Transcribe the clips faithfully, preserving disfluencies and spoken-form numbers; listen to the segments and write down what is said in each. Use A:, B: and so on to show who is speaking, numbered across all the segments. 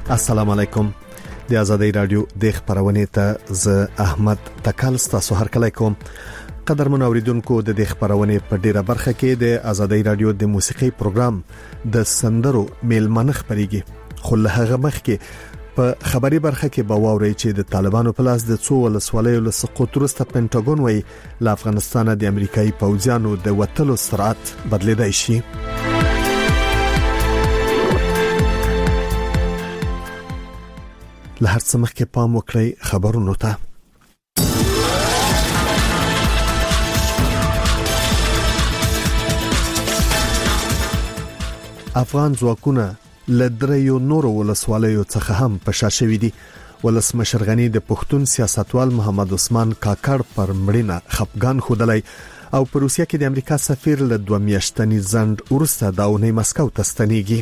A: السلام علیکم. د آزادۍ رادیو د خبرونه ته ز احمد تکل تاسو هر کله کوم. قدرمن اوریدونکو د دې خبرونه په ډیره برخه کې د آزادۍ رادیو د موسیقي پروګرام د سندرو میلمنه خبريږي. خو له هغه مخکې په خبري برخه کې به واوري چې د طالبانو په لاس د څو ولسوالیو له سقوط وروسته پینټاګون وایي له افغانستان د امریکایي پوځیانو د وټلو سرعت بدلیدای شي. له هر څه مخکې پام وکړئ خبرونو ته. افغان ځواکونه له دریو نورو ولسوالیو څخه هم په شا شوي دي. ولسمشر غنی د پښتون سیاستوال محمد عثمان کاکړ پر مړینه خفګان خوده او په روسیه کې د امریکا سفیر له دوه میاشتنی ځنډ وروسته د اونۍ مسکو ته ستنېږي.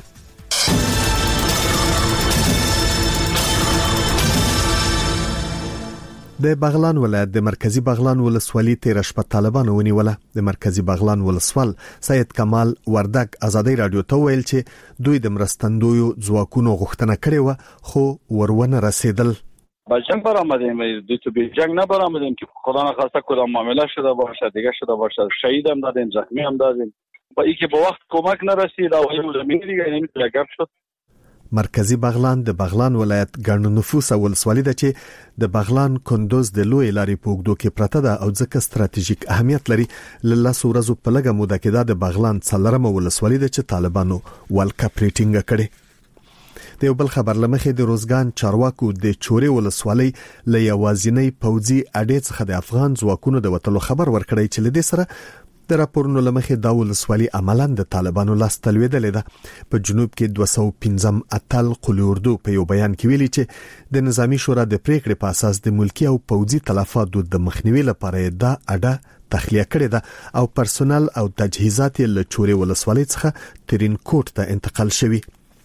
A: د بغلان ولایت د مرکزی بغلان ولسوالۍ تیر شپه طالبانو ونیوله. د مرکزی بغلان ولسوال سید کمال وردک آزادۍ رادیو ته ویل چې دوی د مرستندویو ځواکونو غوښتنه کړې و خو ورونه رسیدل.
B: با جنگ برآمدیم، دو تو به جنگ نبرآمدیم که خدا نخواسته کدام معامله شده باشه دیگه شده باشه. شهید هم دادیم، زخمی هم دادیم. با اینکه به وقت کمک نرسید او یو زمین دیگه نمیتونه گپ شد.
A: مرکزی بغلان د بغلان ولایت ګڼ نفوس ولسوالۍ ده چې د بغلان کندوز د لوی لارې په اوږدو کې پرته ده او ځکه ستراتیژیک اهمیت لري. له لسو ورځو په لږه موده کې د بغلان څلورمه ولسوالۍ ده چې طالبانو والکاپریټینګ کړي. د یو بل خبر لمخې د روزګان چارواکو د چوري ولسوالۍ له یوازینۍ پوځي اډې څخه د افغان ځواکونو د وټلو خبر ورکړی چې لدې سره د راپورونو لمخې دا ولسوالۍ عملاً د طالبانو لاس تلویدلې ده. په جنوب کې دوه سوه او پنځم اتل قلی اردو په یو بیان کې ویلي چې د نظامی شورا د پریکړې په اساس د ملکی او پوځي تلفاتو د مخنیوي لپاره دا اډه تخلیه کړې ده او پرسونل او تجهیزات له چوري ولسوالۍ څخه ترین کوټ ته انتقال شوي.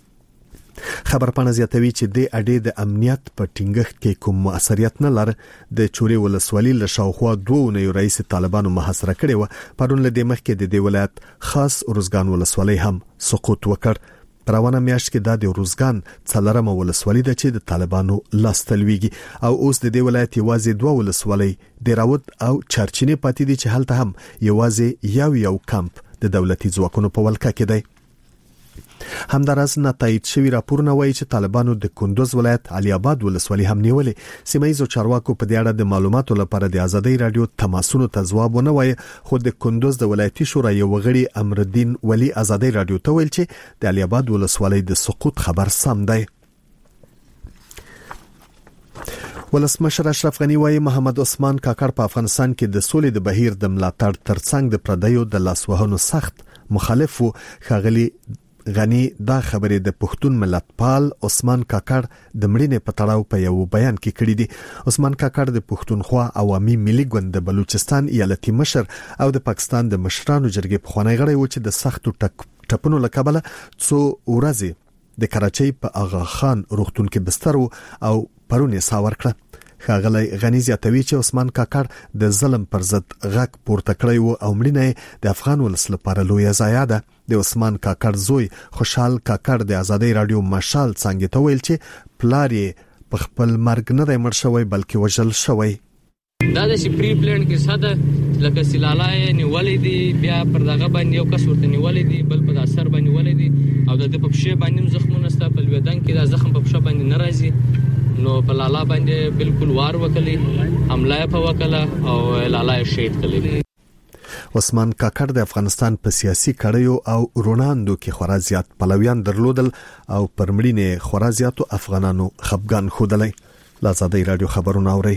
A: خبر پاڼه زیاتوي چې د اډې د امنیت په ټینګښت کې کوم موثریت نه لري. د چوري ولسوالۍ له شاوخوا دوه نه رئیس طالبانو محاصره کړي و. پرون له دې مخکې د دې ولایت خاص روزګان ولسوالۍ هم سقوط وکړ. پروانه میاشت کې د روزګان څلورمه ولسوالۍ ده چې د طالبانو لاس تلويږي او اوس د دې ولایت یوازې دوه ولسوالۍ د راوت او چرچینه پاتې دي چې هلته هم یوازې یو یو کمپ د دولتي ځواکونو په ولکه کې دی. همدارس نتایج شوی راپورونه وایي چې طالبانو د کندوز ولایت علي آباد ولسوالۍ هم نیولې. سیمایي چارواکو په دې اړه د معلوماتو لپاره د آزادۍ رادیو تماسونو ته ځواب ونه وایي. خو د کندوز د ولایتي شورا یو غړي امرالدین ولی آزادۍ رادیو ته ویل چې د علي آباد ولسوالۍ د سقوط خبر سم دی. ولسمشر اشرف غنی وایي محمد عثمان کاکړ په افغانستان کې د سولې د بهیر د ملاتړ ترڅنګ د پردیو د لاسوهنو سخت مخالف وو. خاغلی غنی دا خبرې د پښتون ملتپال عثمان کاکړ د مړینې په تړاو په یو بیان کې کړې دي. عثمان کاکړ د پښتونخوا عوامي ملي ګوند د بلوچستان ایالتي مشر او د پاکستان د مشرانو جرګې په خوانی غړی و چې د سختو ټپونو له کبله څو ورځې د کراچۍ په اغا خان روغتون کې بستر او پرونی ساور کړ. خاغلی غنی زیاتوي چې عثمان کاکړ د ظلم پر ضد غږ پورته کړی و او مړینه د افغان ولس لپاره لوی ضایعه ده. د عثمان کاکړ زوی خوشحال کاکړ د آزادۍ رادیو مشال څنګه ته ویل چې پلار یې په خپل مرګ نه دی مړ شوی بلکې وژل شوی.
C: دا د شپری پلان کې ساده لکه سلالای نیولې دي، بیا پر دغه باندې یو کس ورته نیولې دي، بل په اثر باندې نیولې دي او د په پښې باندې زخمونه ستا په لویدان کې دا زخم په پښه باندې ناراضي نو په لالا باندې بالکل وار وکړي، حمله په وکړه او لالا شهید کړي.
A: عثمان کاکړ د افغانستان په سیاسي کړیو او روناندو کې خورا زیات پلویان درلودل او پر مړینې خورا زیاتو افغانانو خفګان خودلای. آزادۍ رادیو خبرونه اوري.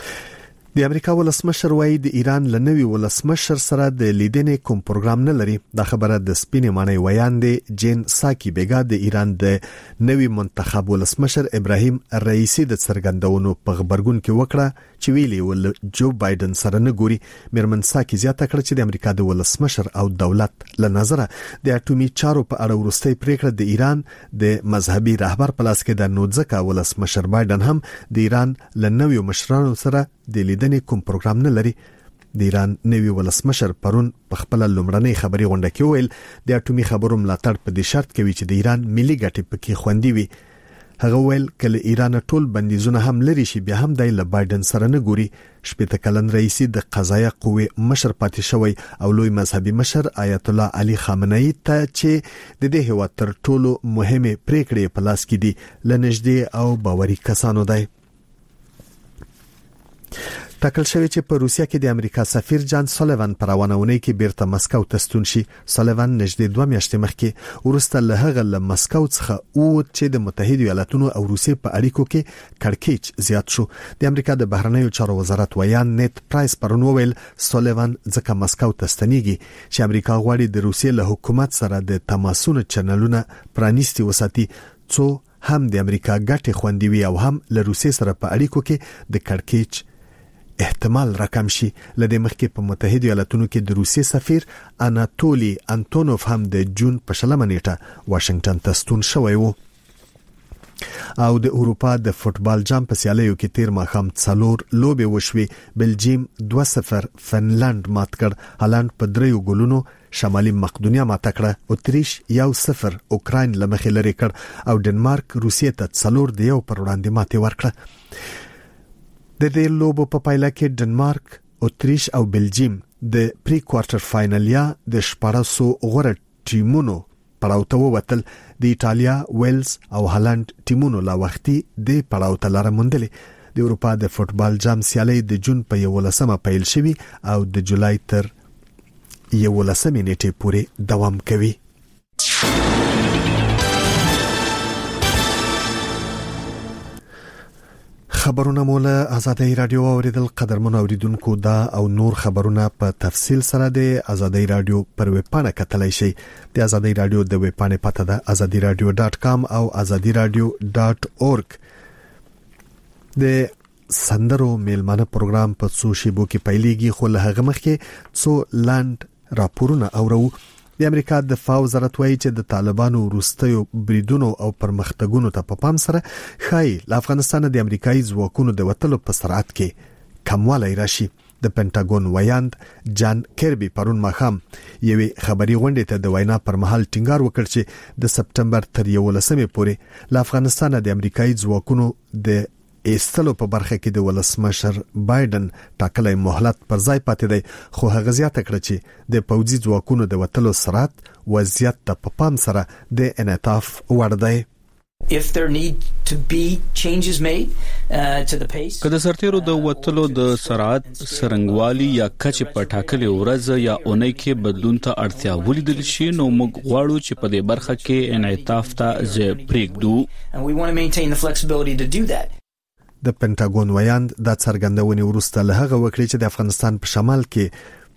A: د امریکا ولسمشر وایي د ایران لنوي ولسمشر سره د لیدنې کوم پروګرام نه لري. دا خبره د سپینې معنی ویاندې جین ساکی بیگا د ایران د نوي منتخب ولسمشر ابراهیم رئیسی د څرګندونو په خبرګون کې وکړه چې ویلي ول جو بایدن سره نه ګوري. میرمن ساکی زیاته کړه چې د امریکا د ولسمشر او دولت له نظره د اټومي چارو په اړه ورستۍ پریکړه د ایران د مذهبي رهبر په لاس کې د نوځکه ولسمشر بایدن هم د ایران لنوي مشرانو سره د لیدنې کوم پروګرام نه لري. د ایران نوي ولسمشر پرون په خپل لومړنۍ خبري غونډه کې ویل د اټومي خبرو ملاتړ په دې شرط کوي چې د ایران ملي ګټې پکې خوندي وي. هغه ویل کله ایران ټول بندیزونه هم لري شي بیا هم د بایدن سره نه ګوري. شپږ کلن رئیس د قضایه قوه مشر پاتې شوی او لوی مذهبي مشر آیت الله علي خامنه‌ای ته چې د دې هیواد تر ټولو مهمه پریکړې په لاس کې دي لنږدې او باوري کسانو دی. ټاکل شوی چې په روسیا کې د امریکا سفیر جان سولیوان پر روانونه کې بیرته مسکو ته ستون شي. سولیوان نږدې دوه میاشتې مخکې ورسته له هغه له مسکو څخه او چې د متحده ایالاتونو او روسیې په اړیکو کې کړکېچ زیات شو. د امریکا د بهرنیو چارو وزارت ویان نیت پرایس پرون وویل سولیوان ځکه مسکو ته ستنیږي چې امریکا غواړي د روسیې له حکومت سره د تماسونو چنلونه پرانیستي وساتي څو هم د امریکا ګټې خوندي وي او هم له روسیې سره په اړیکو کې د کړکېچ احتمال راکم شي. لدې مخکې په متحده ایالاتونو کې د روسیې سفیر اناتولی انتونوف هم د جون په شلمه نیټه واشنگټن ته ستون شوی وو. او د اروپا د فوتبال جام په سیالیو کې تیر ماښام څلور لوبې وشوي. بلجیم دوه صفر فنلند مات کړ، هالند په دریو ګولونو شمالي مقدونیا مات کړه، اتریش یو صفر اوکراین لمخې لري کړ او ډنمارک روسیې ته څلور د یو پر وړاندې ماتې ورکړه. د دې لوبو په پایله کې ډنمارک، اتریش او بلجیم د پری کوارټر فائنل یا د شپږسو غوړه ټیمونو پړاو ته ووتل. د ایتالیا، ویلز او هالند ټیمونو لا وختي د پړاو ته لاره موندلې. د اروپا د فوتبال جام سیالي د جون په یولسمه پیل شوی او د جولای تر یولسمې نیټې پورې دوام کوي. خبرونه مولا آزادۍ رادیو اوریدل قدرمن اوریدونکو دا او نور خبرونه په تفصیل سره د آزادۍ رادیو پر ویب پاڼه کتلای شئ. د آزادۍ رادیو د ویب پاڼې پته ده azadi radio dot com او azadi radio dot org. د سندرو میلمانه پروګرام په څو شیبو کې پیلېږي خو له هغه مخکې څو لاند راپورونه اورو. د امریکا د دفاع وزارت وایي چې د طالبانو وروستیو بریدونو او پرمختګونو ته په پام سره خای له افغانستان د امریکایي ځواکونو د وټلو په سرعت کې کموالی راشي. د پینټاګون ویاند جان کربي پرون ماښام یوې خبري غونډې ته د وینا پر مهال ټینګار وکړ چې د سپټمبر تر یولسمې پورې له افغانستان د امریکایي ځواکونو د ایستلو په برخه کې د ولسمشر بایدن ټاکلې مهلت پر ځای پاتې دی، خو هغه زیاته کړ چې د پوځي ځواکونو د وټلو سرعت وضعیت ته په پام سره د انعطاف وړ دی.
D: If there need to be changes made uh, to the pace
E: کله سرتیرو د وټلو د سرعت سرنګوالي یا کچ په ټاکلې ورځ یا اونۍ کې بدلون ته اړتیا ولیدل شي نو موږ غواړو چې په دې برخه کې انعطاف ته ځای پرېږدو
D: and we want to maintain the flexibility to do that.
A: د پینټاګون ویاند د څرګندونې وروسته له هغه وکړي چې د افغانستان په شمال کې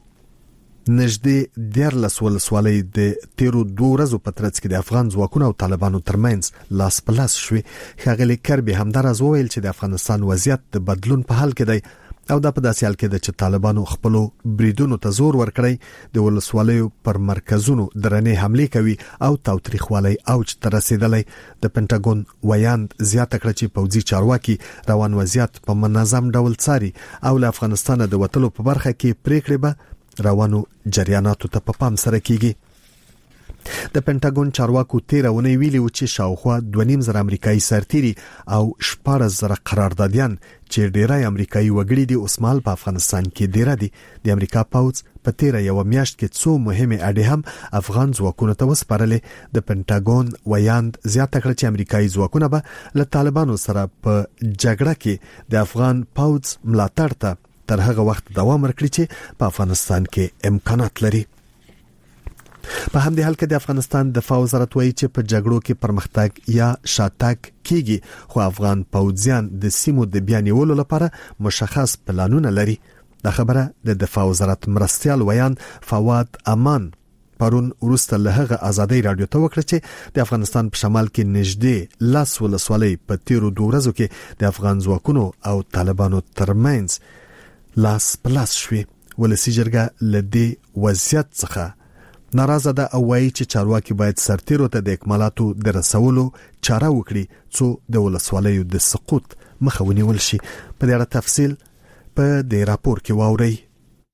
A: نږدې دیارلس ولسوالۍ د تیرو دوه ورځو په ترڅ کې د افغان ځواکونو او طالبانو ترمنځ لاس په لاس شوې. ښاغلي کربي همداراز وویل چې د افغانستان وضعیت د بدلون په حال کې دی او دا په داسې حال کې ده چې طالبانو خپل بریدونو ته زور ورکړی، د ولسوالیو پر مرکزونو درنې حمله کوي او تاوتریخوالی اوج ته رسیدلی. د پینټاګون ویاند زیاته کړه چې پوځي چارواکي روان وضعیت په منظم ډول څاري او له افغانستان د وټلو په برخه کې پریکړې به روانو جریاناتو ته په پام سره کیږي. د پینټاګون چارواکو تیرونه ویلي و چې شاوخوا دوه نیم زره امریکایي سرتیري او شپږ زره قراردادیان چې ډیری امریکایي وګړي دي اوسمال په افغانستان کې ډیر دي. د امریکا پوځ په تیر یو میاشت کې څو مهمه اډې هم افغان ځواکونو ته وسپارلې. د پینټاګون ویاند زیاته کړه چې امریکایي ځواکونه به له طالبانو سره په جګړه کې د افغان پوځ ملاتړ ته تر هغه وخت دوام ورکړي چې په افغانستان کې امکانات لري. په همدې حال کې د افغانستان دفاع وزارت وایي چې په جګړو کې پرمختګ یا شاتګ کیږي، خو افغان پوځیان د سیمو د بیا نیولو لپاره مشخص پلانونه لري. دا خبره د دفاع وزارت مرستیال ویان فواد امان پرون وروسته له هغه آزادۍ رادیو ته وکړه چې د افغانستان په شمال کې نږدې لاس ولسوالۍ په تیرو دوه ورځو کې د افغان ځواکونو او طالبانو ترمنځ لاس پلاس شوي. ولسی جرګه لدی وضعیت څخه ناراضه ده او وایي چې چارواکي باید سرتیرو ته د اکمالاتو د رسولو چاره وکړي څو د ولسوالیو د سقوط مخه ونیول شي. په دې اړه تفصیل په دې راپور کې واورئ.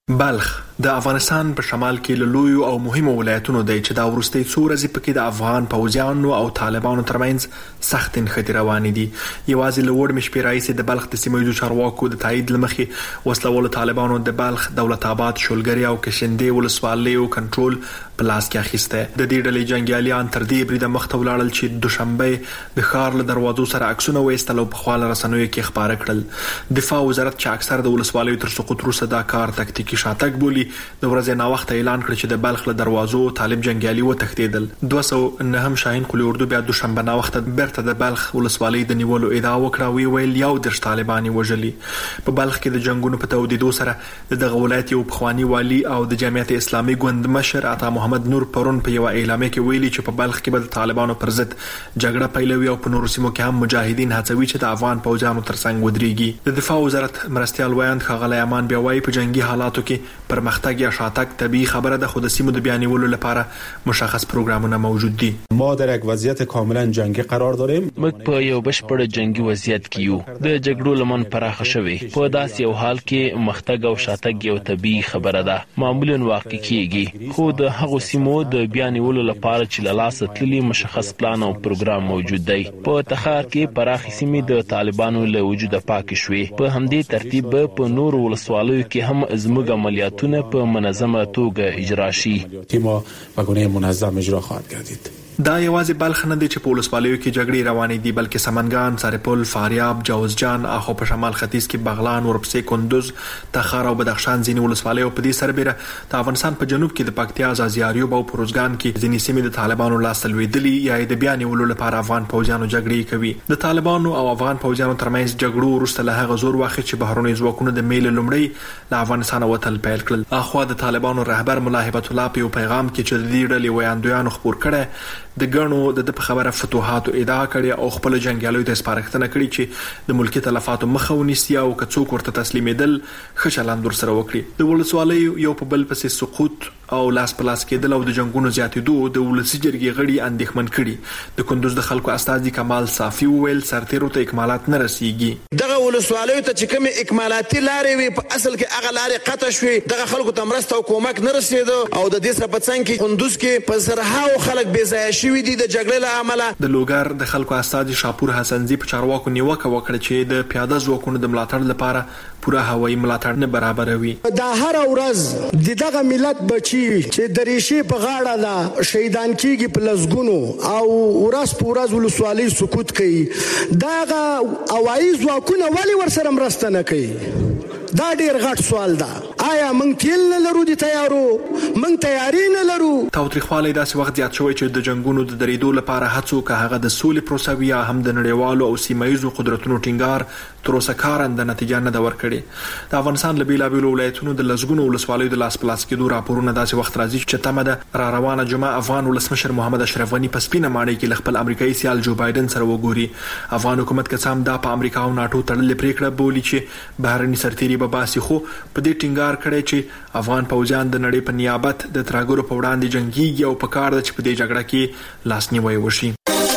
F: بلخ د افغانستان په شمال کې له لویو او مهمو ولایتونو دی چې دا وروستي څو ورځې پکې د افغان پوځیانو او طالبانو ترمنځ سخت نښتې روانې دي. یوازې له وړ مشپې راهیسې د بلخ د سیمه ییزو چارواکو د تایید له مخې وسلوالو طالبانو د بلخ، دولت آباد، شولګرې او کشندې ولسوالیو کنټرول په لاس کې اخیسته. د دې ډلې جنګیالیان تر دې بریده مخته ولاړل چې دوشنبه د ښار له دروازو سره عکسونه وایستل او په خواله رسنیو کې خبره کړل. دفاع وزارت چې اکثر د ولسوالیو تر سقوط وروسته دا کار تکتیکي شاتګ بولی د ورځې نا وخت اعلان کړ چې د بلخ له دروازو طالب جنگیالي و تښتیدل. دوه سوه نه هم شاهین قلی اردو بیا دوشنبه نا وخت بیرته د بلخ ولسوالۍ د نیولو ادعا وکړه. وی ویل یو درش طالبانی وژلي. په بلخ کې د جنگونو په تودیدو سره د دغه ولایت یو پخوانی والی او د جمعیت اسلامي ګوند مشر عطا محمد نور پرون په یو اعلامیه کې ویلي چې په بلخ کې به د طالبانو پر ضد جګړه پیلوي او په نورو سیمو کې هم مجاهدین هڅوي چې د افغان پوځیانو ترڅنګ ودرېږي. د دفاع وزارت مرستیال ویاند ښاغلی امان بیا وایي په جنگي حالاتو کې پرمختګ یا شاتګ طبیعي خبره ده، خو د سیمو د بیانولو لپاره مشخص پروګرامونه موجود دي.
G: ما در یک وضعیت کاملا جنگی قرار داریم.
H: موږ په یو بشپړ جنگي وضعیت کې یو. د جګړو لمن پراخه شوی. په داسې یو حال کې مختګ او شاتګ یو طبیعي خبره ده، معمولا واقع کیږي، خو د هغو سیمو د بیانولو لپاره چې له لاسه تللي مشخص پلان او پروګرام موجود دی. په تخار کې پراخې سیمې د طالبانو له وجوده پاکې شوې. په همدې ترتیب په نورو ولسوالیو کې هم زموږ عملیاتونه په منظمه توګه اجرا شي.
G: تیم به گونه منظم اجرا خواهد گردید.
F: دا یوازې بلخ نه دی چې په ولسوالیو کې جګړې روانې دي، بلکې سمنګان، سرپل، فاریاب، جوزجان، اخو په شمال ختیځ کې بغلان، ورپسې کندوز، تخار او بدخشان ځینې ولسوالیو په دې سربېره د افغانستان په جنوب کې د پکتیا، ځاځیاریوب او پروزګان کې ځینې سیمې د طالبانو لاسته لوېدلي یا د بیا نیولو لپاره افغان پوځیانو جګړې کوي. د طالبانو او افغان پوځیانو ترمنځ جګړو وروسته له هغه زور واخیست چې بهرني ځواکونه د میل لومړی له افغانستان وتل پیل کړل. اخوا د طالبانو رهبر ملا هبت الله په پیغام کې چې د دې ډلې ویاندویانو خبر کړي د ګڼو د په خبره فتوحات ادعا کړي او خپل جنگیالیو ته سپارښتنه کړې چې د ملکی تلفاتو مخه ونیسي او که څوک ورته تسلیمېدل ښه چلند ورسره وکړي. د ولسوالیو یو په بل پسې سقوط او لاس په لاس کېدل او د جنگونو زیاتېدو د ولسي جرګې غړي اندېښمن کړي. د کندوز د خلکو استازي کمال صافي وویل سرتیرو ته اکمالات نه رسیږي.
I: دغه ولسوالیو ته چې کوم اکمالاتي لارې وي په اصل کې هغه لارې قطع شوې. دغه خلکو ته مرسته او کومک نه رسیدو او د دې سره په څنګ کې کندوز کې په زرهاو خلک بې ځایه شوي دي د جګړې له امله.
F: د لوګر د خلکو استازي شاپور حسنزي په چارواکو نیوکه وکړه چې د پیاده ځواکونو د ملاتړ لپاره پوره هوایي ملاتړ نه برابروي.
J: دا هر ورځ د دغه ملت بچي چې د ریشې په غاړه دا شهیدان کیږي په لسګونو او ورځ په ورځ ولسوالۍ سقوط کوي. دغه هوایي ځواکونه ولې ورسره مرسته نه کوي؟ دا ډیر غټ سوال ده. آیا موږ تیل نه لرو د تیارو؟ موږ تیاری نه لرو؟
F: تاوتریخوالی داسې وخت زیات شوی چې د جنگونو د درېدو لپاره هڅو که هغه د سولې پروسه وي یا هم د نړیوالو او سیمه ییزو قدرتونو ټینګار تر اوسه کارنده نتیجه نه ده ورکړې. د افغانستان له بېلابېلو ولایتونو د لسګونو ولسوالیو د لاس په لاس کېدو راپورونه داسې وخت راځي چې تمه ده را روانه جمعه افغان ولسمشر محمد اشرف غني په سپینه ماڼۍ کې له خپل امریکایي سیال جو بایدن سره وګوري. افغان حکومت که څه هم دا په امریکا او ناټو تړلې پریکړه بولي چې بهرني سرتیري به باسي، خو په دې ټینګار کړی چې افغان پوځیان د نړۍ په نیابت د ترهګرو په وړاندې جنګیږي او په کار ده چې په دې جګړه کې لاسنیوی وشي.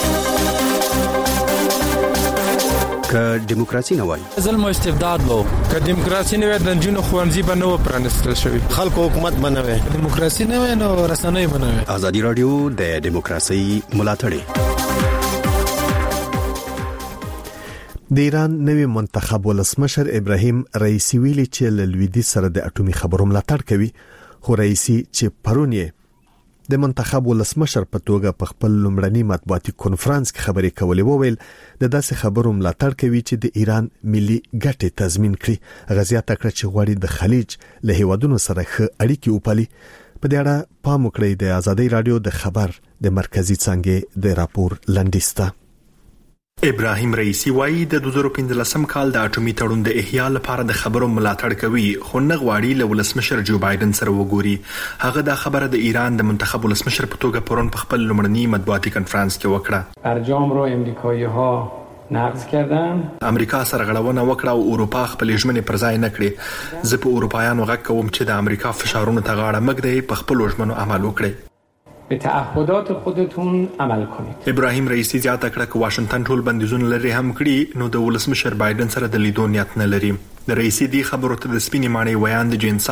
K: که دیموکراسي نه وای
L: ظلم او استبداد وو، که دیموکراسي نه وای د جنونو خوانزي به نه پرانستل شوی،
I: خلکو حکومت بنوي،
L: دیموکراسي نه وای نو رسنۍ بنوي.
K: ازادي رادیو د دیموکراسي ملاتړ.
A: د ایران نوی منتخب ولسمشر ابراهیم رئیسی ویلي چې له لویدیځ سره د اټومي خبرو ملاتړ کوي، خو رئیسی چې پرون یې د منتخب ولسمشر په توګه په خپل لومړني مطبوعاتي کنفرانس کې خبرې کولې وویل د داسې خبرو ملاتړ کوي چې د ایران ملي ګټې تضمین کړي. غزيات کړ چې غواړي د خلیج له هیوادونو سره ښه اړیکې وپالي. په دې اړه پام وکړئ د ازادي رادیو د خبر د مرکزی څنګه د راپور لنډیسته.
F: ابراهیم رئیسی وایي د دوه زره پنځلسم کال د اټومي تړون د احیا لپاره د خبرو ملاتړ کوي، خو نه غواړي له ولسمشر جو بایدن سره وګوري. هغه دا خبره د ایران د منتخب ولسمشر په توګه پرون په خپل لومړني مطبوعاتي کنفرانس کې وکړه.
M: برجام رو امریکایی‌ها نقض کردن.
F: امریکا سرغړونه وکړه او اروپا خپل ژمنې پر ځای نه کړې. زه په اروپایانو غږ کوم چې د امریکا فشارونو ته غاړه مږدئ، په خپل ژمنو عمل وکړئ.
M: به تعهدات خودتون عمل کنید.
F: ابراهیم رئیسی زیاته کړه چې واشنگټن ټول بندیزونه لري هم کړي، نو د ولسمشر بایدن سره د لیدو نیت نه لري. د رئیسی دی خبرو ته د سپینې ماڼۍ ویاند جین